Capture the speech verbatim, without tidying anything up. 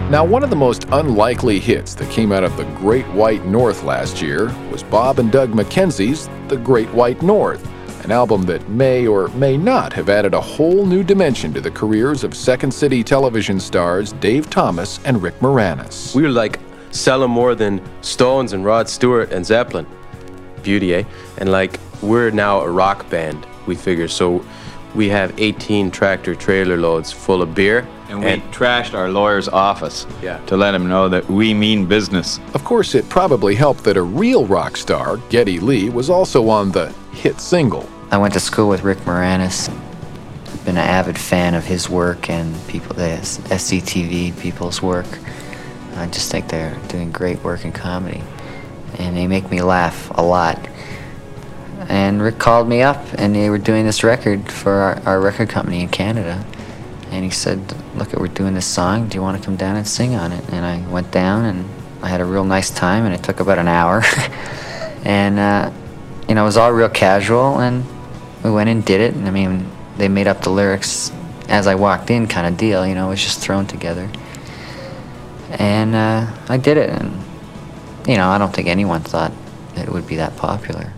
Now, one of the most unlikely hits that came out of the Great White North last year was Bob and Doug McKenzie's The Great White North, an album that may or may not have added a whole new dimension to the careers of Second City television stars Dave Thomas and Rick Moranis. We were like selling more than Stones and Rod Stewart and Zeppelin. Beauty, eh? And like, we're now a rock band, we figure. So we have eighteen tractor trailer loads full of beer. And we and trashed our lawyer's office yeah. to let him know that we mean business. Of course, it probably helped that a real rock star, Geddy Lee, was also on the hit single. I went to school with Rick Moranis. I've been an avid fan of his work and people, the S C T V people's work. I just think they're doing great work in comedy. And they make me laugh a lot. And Rick called me up, and they were doing this record for our, our record company in Canada. And he said, look, we're doing this song, do you want to come down and sing on it? And I went down, and I had a real nice time, and it took about an hour. and, uh, you know, it was all real casual, and we went and did it. And I mean, they made up the lyrics as I walked in kind of deal, you know, it was just thrown together. And uh, I did it, and, you know, I don't think anyone thought it would be that popular.